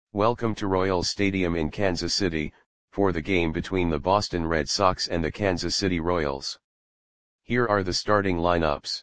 Welcome to Royals Stadium in Kansas City, for the game between the Boston Red Sox and the Kansas City Royals. Here are the starting lineups.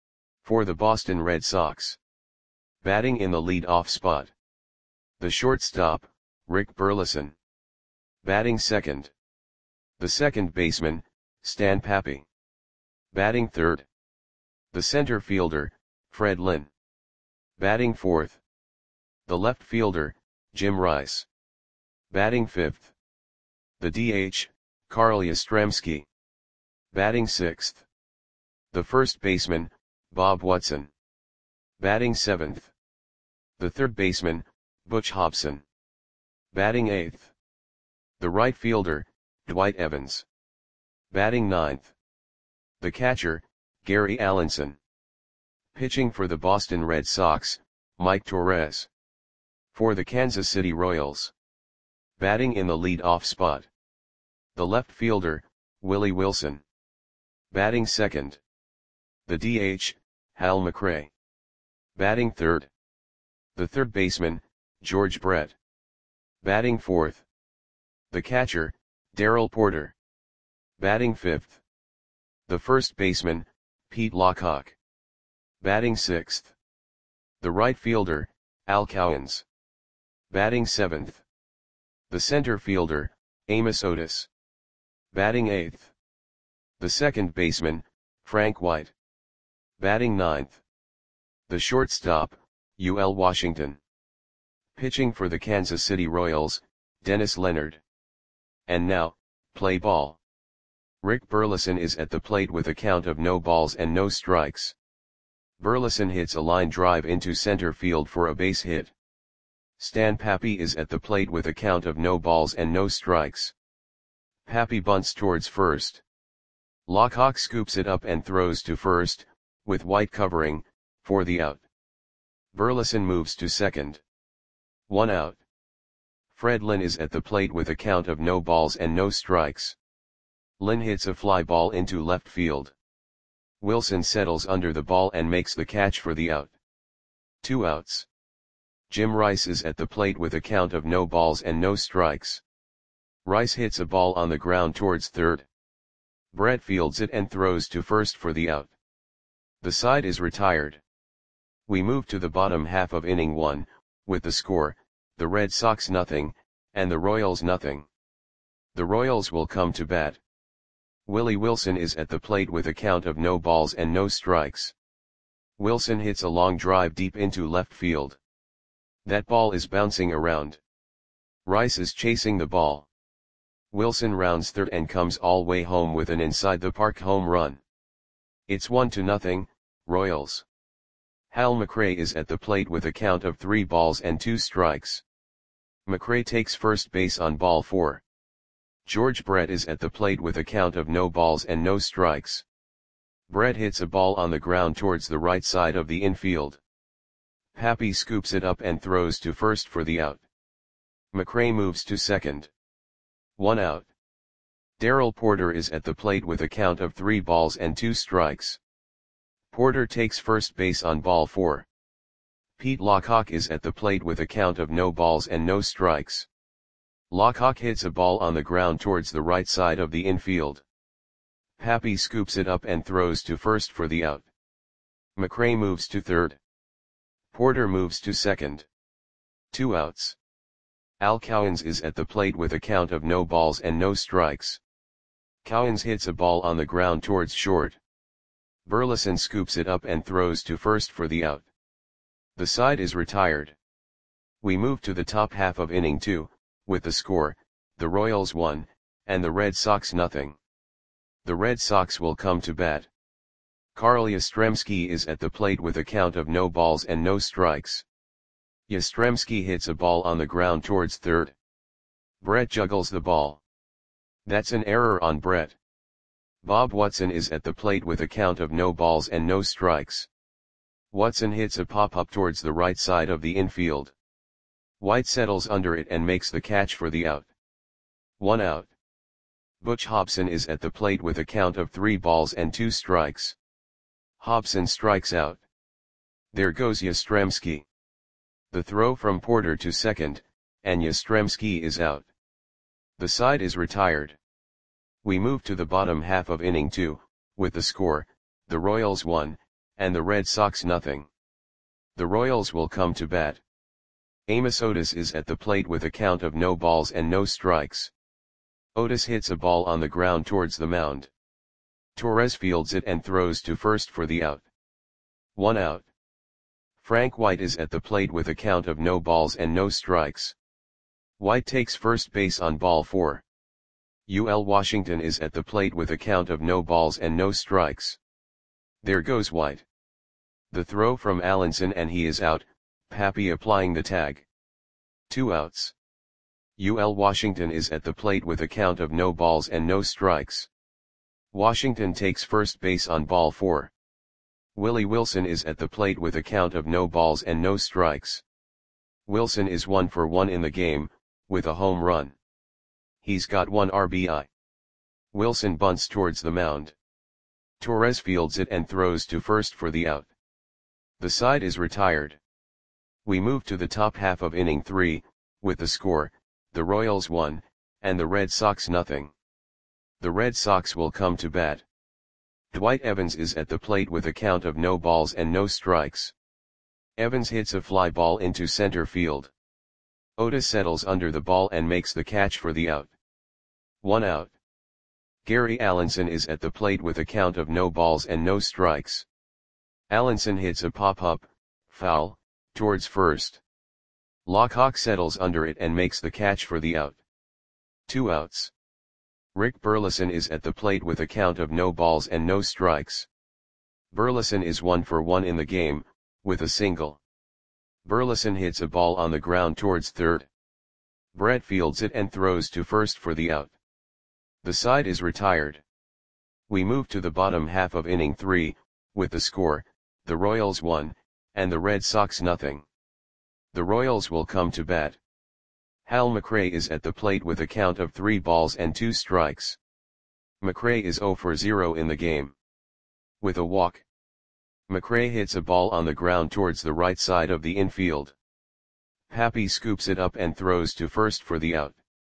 For the Boston Red Sox. Batting in the lead-off spot. The shortstop, Rick Burleson. Batting second. The second baseman, Stan Papi. Batting third. The center fielder, Fred Lynn. Batting fourth. The left fielder, Jim Rice. Batting fifth. The DH, Carl Yastrzemski. Batting sixth. The first baseman, Bob Watson. Batting seventh. The third baseman, Butch Hobson. Batting eighth. The right fielder, Dwight Evans. Batting ninth. The catcher, Gary Allenson. Pitching for the Boston Red Sox, Mike Torres. For the Kansas City Royals. Batting in the lead-off spot. The left fielder, Willie Wilson. Batting second. The DH, Hal McRae. Batting third. The third baseman, George Brett. Batting fourth. The catcher, Darrell Porter. Batting fifth. The first baseman, Pete Lockhart. Batting sixth. The right fielder, Al Cowens. Batting seventh. The center fielder, Amos Otis. Batting eighth. The second baseman, Frank White. Batting ninth. The shortstop, UL Washington. Pitching for the Kansas City Royals, Dennis Leonard. And now, play ball. Rick Burleson is at the plate with a count of no balls and no strikes. Burleson hits a line drive into center field for a base hit. Stan Papi is at the plate with a count of no balls and no strikes. Papi bunts towards first. Lockhart scoops it up and throws to first, with White covering, for the out. Burleson moves to second. 1 out. Fred Lynn is at the plate with a count of no balls and no strikes. Lynn hits a fly ball into left field. Wilson settles under the ball and makes the catch for the out. 2 outs. Jim Rice is at the plate with a count of no balls and no strikes. Rice hits a ball on the ground towards third. Brett fields it and throws to first for the out. The side is retired. We move to the bottom half of inning 1, with the score, the Red Sox nothing, and the Royals nothing. The Royals will come to bat. Willie Wilson is at the plate with a count of no balls and no strikes. Wilson hits a long drive deep into left field. That ball is bouncing around. Rice is chasing the ball. Wilson rounds third and comes all way home with an inside the park home run. It's 1-0, Royals. Hal McRae is at the plate with a count of 3 balls and 2 strikes. McRae takes first base on ball 4. George Brett is at the plate with a count of no balls and no strikes. Brett hits a ball on the ground towards the right side of the infield. Papi scoops it up and throws to first for the out. McRae moves to second. 1 out. Darrell Porter is at the plate with a count of 3 balls and 2 strikes. Porter takes first base on ball 4. Pete Lockhart is at the plate with a count of no balls and no strikes. Lockhart hits a ball on the ground towards the right side of the infield. Papi scoops it up and throws to first for the out. McRae moves to third. Porter moves to second. 2 outs. Al Cowens is at the plate with a count of no balls and no strikes. Cowens hits a ball on the ground towards short. Burleson scoops it up and throws to first for the out. The side is retired. We move to the top half of inning 2, with the score, the Royals 1, and the Red Sox nothing. The Red Sox will come to bat. Carl Yastrzemski is at the plate with a count of no balls and no strikes. Yastrzemski hits a ball on the ground towards third. Brett juggles the ball. That's an error on Brett. Bob Watson is at the plate with a count of no balls and no strikes. Watson hits a pop-up towards the right side of the infield. White settles under it and makes the catch for the out. 1 out. Butch Hobson is at the plate with a count of 3 balls and 2 strikes. Hobson strikes out. There goes Yastrzemski. The throw from Porter to second, and Yastrzemski is out. The side is retired. We move to the bottom half of inning 2, with the score, the Royals 1, and the Red Sox nothing. The Royals will come to bat. Amos Otis is at the plate with a count of no balls and no strikes. Otis hits a ball on the ground towards the mound. Torres fields it and throws to first for the out. 1 out. Frank White is at the plate with a count of no balls and no strikes. White takes first base on ball 4. UL Washington is at the plate with a count of no balls and no strikes. There goes White. The throw from Allenson and he is out, Pappy applying the tag. 2 outs. UL Washington is at the plate with a count of no balls and no strikes. Washington takes first base on ball 4. Willie Wilson is at the plate with a count of no balls and no strikes. Wilson is 1 for 1 in the game, with a home run. He's got 1 RBI. Wilson bunts towards the mound. Torres fields it and throws to first for the out. The side is retired. We move to the top half of inning 3, with the score, the Royals 1, and the Red Sox nothing. The Red Sox will come to bat. Dwight Evans is at the plate with a count of no balls and no strikes. Evans hits a fly ball into center field. Otis settles under the ball and makes the catch for the out. 1 out. Gary Allenson is at the plate with a count of no balls and no strikes. Allenson hits a pop-up, foul, towards first. Lockhawk settles under it and makes the catch for the out. 2 outs. Rick Burleson is at the plate with a count of no balls and no strikes. Burleson is 1 for 1 in the game, with a single. Burleson hits a ball on the ground towards third. Brett fields it and throws to first for the out. The side is retired. We move to the bottom half of inning 3, with the score, the Royals 1, and the Red Sox nothing. The Royals will come to bat. Hal McRae is at the plate with a count of 3 balls and 2 strikes. McRae is 0 for 0 in the game. With a walk. McRae hits a ball on the ground towards the right side of the infield. Pappy scoops it up and throws to first for the out.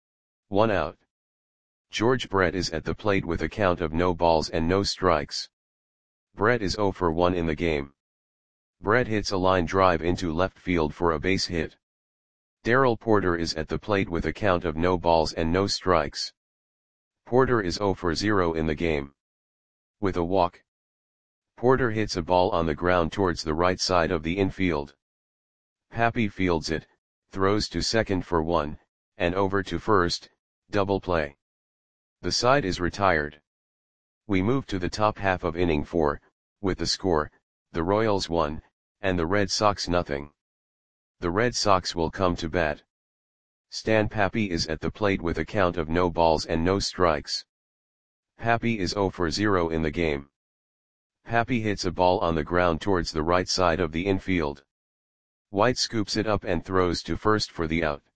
1 out. George Brett is at the plate with a count of no balls and no strikes. Brett is 0 for 1 in the game. Brett hits a line drive into left field for a base hit. Darrell Porter is at the plate with a count of no balls and no strikes. Porter is 0 for 0 in the game. With a walk. Porter hits a ball on the ground towards the right side of the infield. Pappy fields it, throws to second for 1, and over to first, double play. The side is retired. We move to the top half of inning 4, with the score, the Royals 1, and the Red Sox nothing. The Red Sox will come to bat. Stan Pappy is at the plate with a count of no balls and no strikes. Pappy is 0 for 0 in the game. Pappy hits a ball on the ground towards the right side of the infield. White scoops it up and throws to first for the out.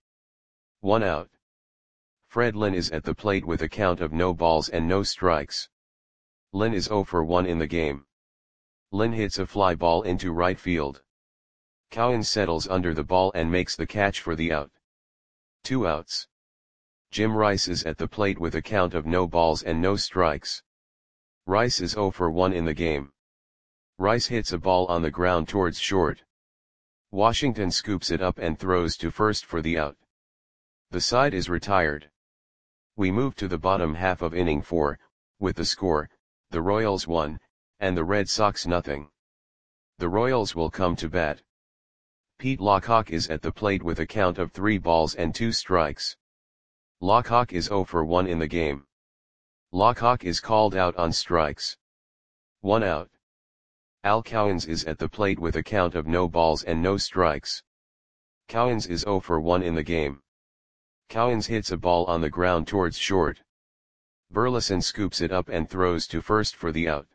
1 out. Fred Lynn is at the plate with a count of no balls and no strikes. Lynn is 0 for 1 in the game. Lynn hits a fly ball into right field. Cowan settles under the ball and makes the catch for the out. 2 outs. Jim Rice is at the plate with a count of no balls and no strikes. Rice is 0 for 1 in the game. Rice hits a ball on the ground towards short. Washington scoops it up and throws to first for the out. The side is retired. We move to the bottom half of inning 4, with the score, the Royals 1, and the Red Sox nothing. The Royals will come to bat. Pete Lockhawk is at the plate with a count of 3 balls and 2 strikes. Lockhawk is 0 for 1 in the game. Lockhawk is called out on strikes. 1 out. Al Cowens is at the plate with a count of no balls and no strikes. Cowens is 0 for 1 in the game. Cowens hits a ball on the ground towards short. Burleson scoops it up and throws to first for the out.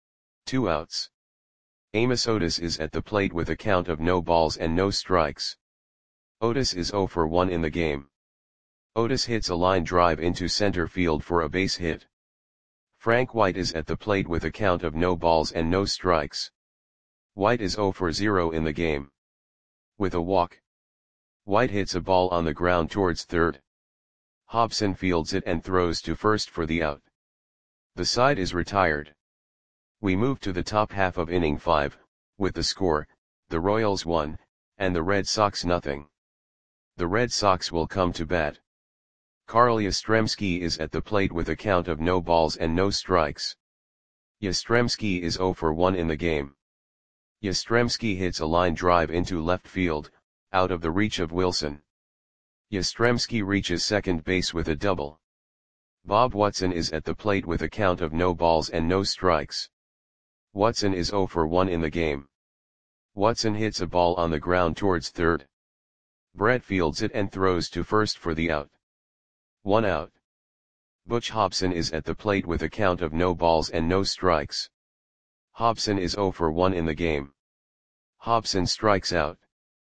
2 outs. Amos Otis is at the plate with a count of no balls and no strikes. Otis is 0 for 1 in the game. Otis hits a line drive into center field for a base hit. Frank White is at the plate with a count of no balls and no strikes. White is 0 for 0 in the game. With a walk. White hits a ball on the ground towards third. Hobson fields it and throws to first for the out. The side is retired. We move to the top half of inning 5, with the score, the Royals 1, and the Red Sox nothing. The Red Sox will come to bat. Carl Yastrzemski is at the plate with a count of no balls and no strikes. Yastrzemski is 0 for 1 in the game. Yastrzemski hits a line drive into left field, out of the reach of Wilson. Yastrzemski reaches second base with a double. Bob Watson is at the plate with a count of no balls and no strikes. Watson is 0 for 1 in the game. Watson hits a ball on the ground towards third. Brett fields it and throws to first for the out. 1 out. Butch Hobson is at the plate with a count of no balls and no strikes. Hobson is 0 for 1 in the game. Hobson strikes out.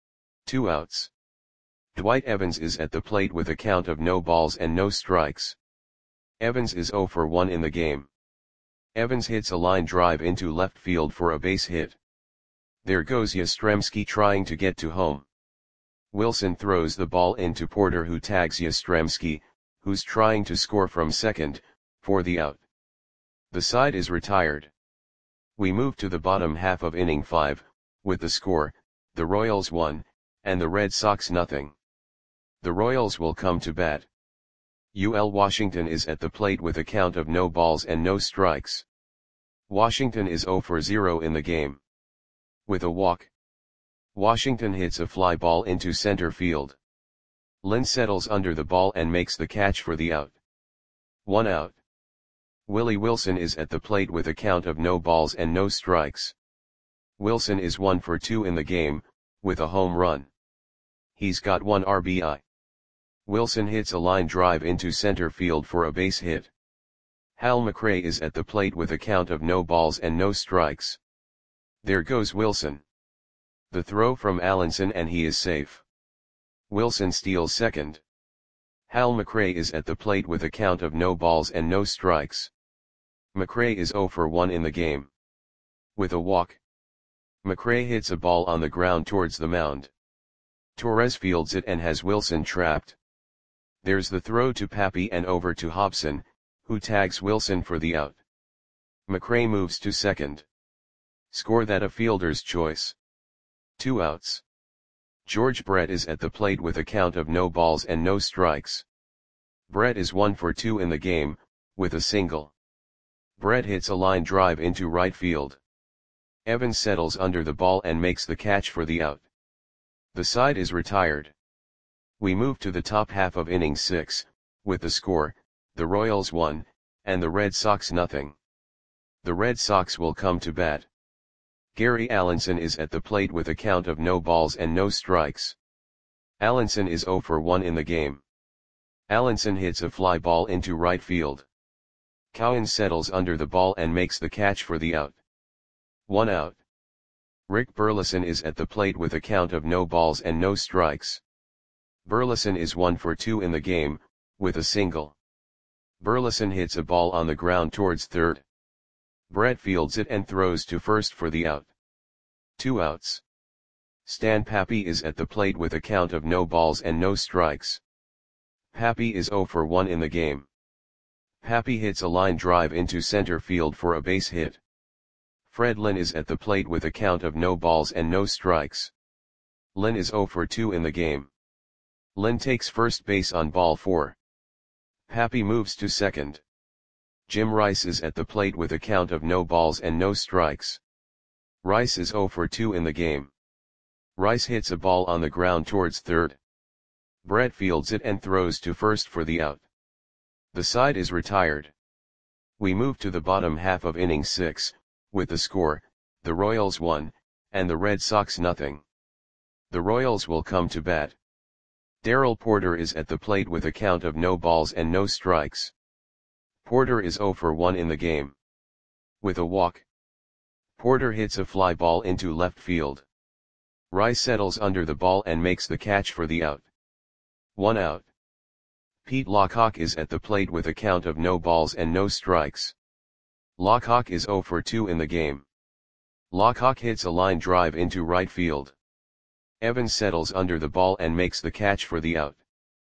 2 outs. Dwight Evans is at the plate with a count of no balls and no strikes. Evans is 0 for 1 in the game. Evans hits a line drive into left field for a base hit. There goes Yastrzemski trying to get to home. Wilson throws the ball into Porter, who tags Yastrzemski, who's trying to score from second, for the out. The side is retired. We move to the bottom half of inning 5, with the score, the Royals 1, and the Red Sox nothing. The Royals will come to bat. UL Washington is at the plate with a count of no balls and no strikes. Washington is 0 for 0 in the game. With a walk, Washington hits a fly ball into center field. Lynn settles under the ball and makes the catch for the out. 1 out. Willie Wilson is at the plate with a count of no balls and no strikes. Wilson is 1 for 2 in the game, with a home run. He's got 1 RBI. Wilson hits a line drive into center field for a base hit. Hal McRae is at the plate with a count of no balls and no strikes. There goes Wilson. The throw from Allenson and he is safe. Wilson steals second. Hal McRae is at the plate with a count of no balls and no strikes. McRae is 0 for 1 in the game. With a walk, McRae hits a ball on the ground towards the mound. Torres fields it and has Wilson trapped. There's the throw to Pappy and over to Hobson, who tags Wilson for the out. McRae moves to second. Score that a fielder's choice. 2 outs. George Brett is at the plate with a count of no balls and no strikes. Brett is 1 for 2 in the game, with a single. Brett hits a line drive into right field. Evans settles under the ball and makes the catch for the out. The side is retired. We move to the top half of inning 6, with the score, the Royals 1, and the Red Sox nothing. The Red Sox will come to bat. Gary Allenson is at the plate with a count of no balls and no strikes. Allenson is 0 for 1 in the game. Allenson hits a fly ball into right field. Cowan settles under the ball and makes the catch for the out. 1 out. Rick Burleson is at the plate with a count of no balls and no strikes. Burleson is 1 for 2 in the game, with a single. Burleson hits a ball on the ground towards third. Brett fields it and throws to first for the out. 2 outs. Stan Pappy is at the plate with a count of no balls and no strikes. Pappy is 0 for 1 in the game. Pappy hits a line drive into center field for a base hit. Fred Lynn is at the plate with a count of no balls and no strikes. Lynn is 0 for 2 in the game. Lynn takes first base on ball 4. Pappy moves to second. Jim Rice is at the plate with a count of no balls and no strikes. Rice is 0 for 2 in the game. Rice hits a ball on the ground towards third. Brett fields it and throws to first for the out. The side is retired. We move to the bottom half of inning 6, with the score, the Royals 1, and the Red Sox nothing. The Royals will come to bat. Darrell Porter is at the plate with a count of no balls and no strikes. Porter is 0 for 1 in the game. With a walk, Porter hits a fly ball into left field. Rice settles under the ball and makes the catch for the out. 1 out. Pete Lockhawk is at the plate with a count of no balls and no strikes. Lockhawk is 0 for 2 in the game. Lockhawk hits a line drive into right field. Evans settles under the ball and makes the catch for the out.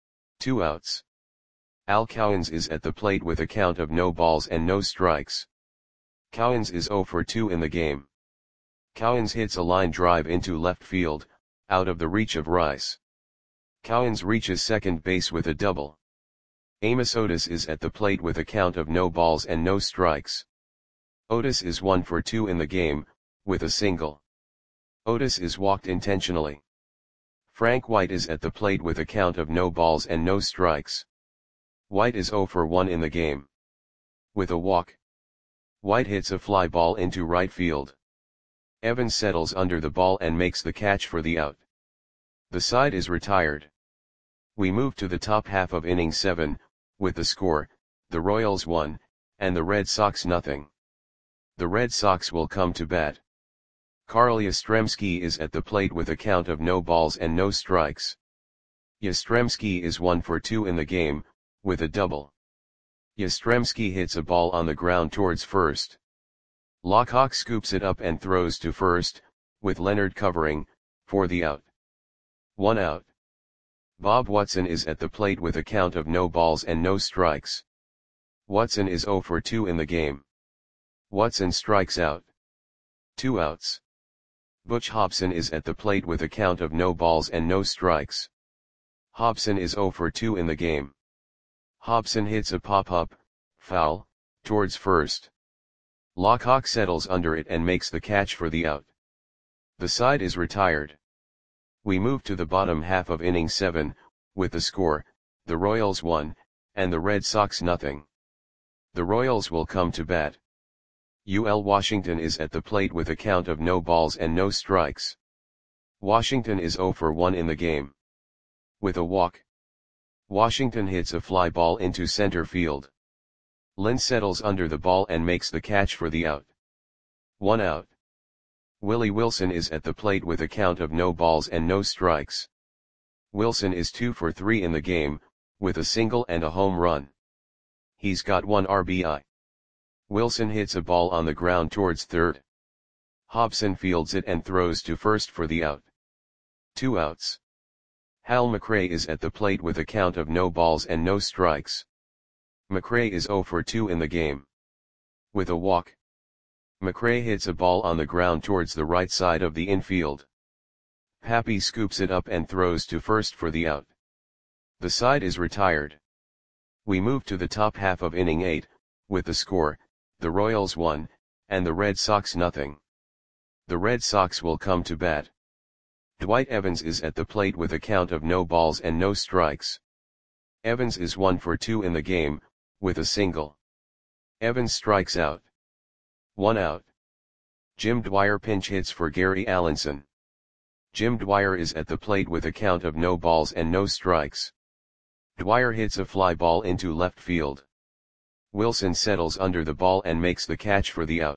2 outs. Al Cowens is at the plate with a count of no balls and no strikes. Cowens is 0 for 2 in the game. Cowens hits a line drive into left field, out of the reach of Rice. Cowens reaches second base with a double. Amos Otis is at the plate with a count of no balls and no strikes. Otis is 1 for 2 in the game, with a single. Otis is walked intentionally. Frank White is at the plate with a count of no balls and no strikes. White is 0 for 1 in the game. With a walk. White hits a fly ball into right field. Evans settles under the ball and makes the catch for the out. The side is retired. We move to the top half of inning 7, with the score, the Royals 1, and the Red Sox nothing. The Red Sox will come to bat. Carl Yastrzemski is at the plate with a count of no balls and no strikes. Yastrzemski is 1 for 2 in the game, with a double. Yastrzemski hits a ball on the ground towards first. Lockhawk scoops it up and throws to first, with Leonard covering, for the out. 1 out. Bob Watson is at the plate with a count of no balls and no strikes. Watson is 0 for 2 in the game. Watson strikes out. 2 outs. Butch Hobson is at the plate with a count of no balls and no strikes. Hobson is 0 for 2 in the game. Hobson hits a pop-up, foul, towards first. Lockhawk settles under it and makes the catch for the out. The side is retired. We move to the bottom half of inning 7, with the score, the Royals 1, and the Red Sox nothing. The Royals will come to bat. UL Washington is at the plate with a count of no balls and no strikes. Washington is 0 for 1 in the game. With a walk. Washington hits a fly ball into center field. Lynn settles under the ball and makes the catch for the out. 1 out. Willie Wilson is at the plate with a count of no balls and no strikes. Wilson is 2 for 3 in the game, with a single and a home run. He's got 1 RBI. Wilson hits a ball on the ground towards third. Hobson fields it and throws to first for the out. 2 outs. Hal McRae is at the plate with a count of no balls and no strikes. McRae is 0 for 2 in the game. With a walk. McRae hits a ball on the ground towards the right side of the infield. Pappy scoops it up and throws to first for the out. The side is retired. We move to the top half of inning 8, with the score, the Royals 1, and the Red Sox nothing. The Red Sox will come to bat. Dwight Evans is at the plate with a count of no balls and no strikes. Evans is 1 for 2 in the game, with a single. Evans strikes out. 1 out. Jim Dwyer pinch hits for Gary Allenson. Jim Dwyer is at the plate with a count of no balls and no strikes. Dwyer hits a fly ball into left field. Wilson settles under the ball and makes the catch for the out.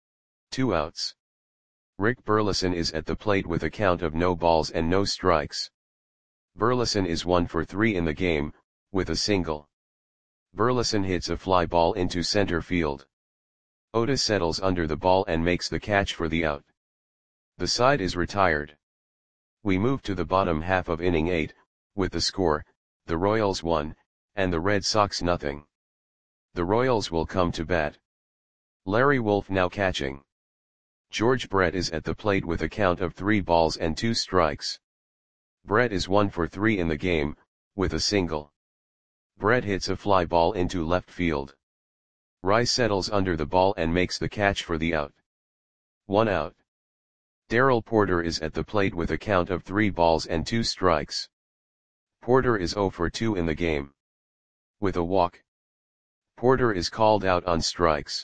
2 outs. Rick Burleson is at the plate with a count of no balls and no strikes. Burleson is 1 for 3 in the game, with a single. Burleson hits a fly ball into center field. Otis settles under the ball and makes the catch for the out. The side is retired. We move to the bottom half of inning 8, with the score, the Royals 1, and the Red Sox nothing. The Royals will come to bat. Larry Wolf now catching. George Brett is at the plate with a count of 3 balls and 2 strikes. Brett is 1 for 3 in the game, with a single. Brett hits a fly ball into left field. Rice settles under the ball and makes the catch for the out. 1 out. Darrell Porter is at the plate with a count of 3 balls and 2 strikes. Porter is 0 for 2 in the game. With a walk. Porter is called out on strikes.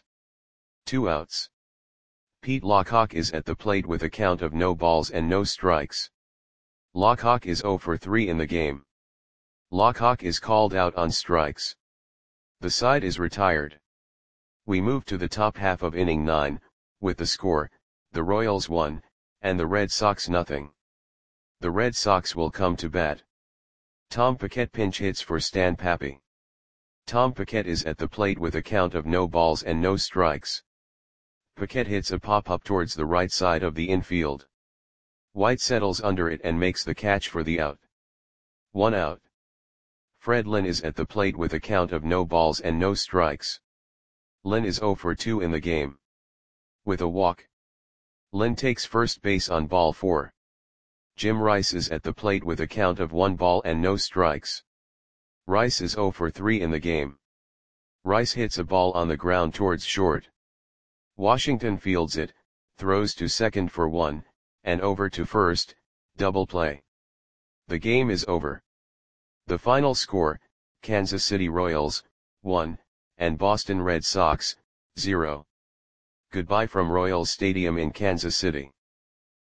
2 outs. Pete Lockhawk is at the plate with a count of no balls and no strikes. Lockhawk is 0 for 3 in the game. Lockhawk is called out on strikes. The side is retired. We move to the top half of inning 9, with the score, the Royals 1, and the Red Sox nothing. The Red Sox will come to bat. Tom Paquette pinch hits for Stan Pappy. Tom Paquette is at the plate with a count of no balls and no strikes. Paquette hits a pop-up towards the right side of the infield. White settles under it and makes the catch for the out. 1 out. Fred Lynn is at the plate with a count of no balls and no strikes. Lynn is 0 for 2 in the game. With a walk. Lynn takes first base on ball 4. Jim Rice is at the plate with a count of 1 ball and no strikes. Rice is 0 for 3 in the game. Rice hits a ball on the ground towards short. Washington fields it, throws to second for 1, and over to first, double play. The game is over. The final score, Kansas City Royals, 1, and Boston Red Sox, 0. Goodbye from Royals Stadium in Kansas City.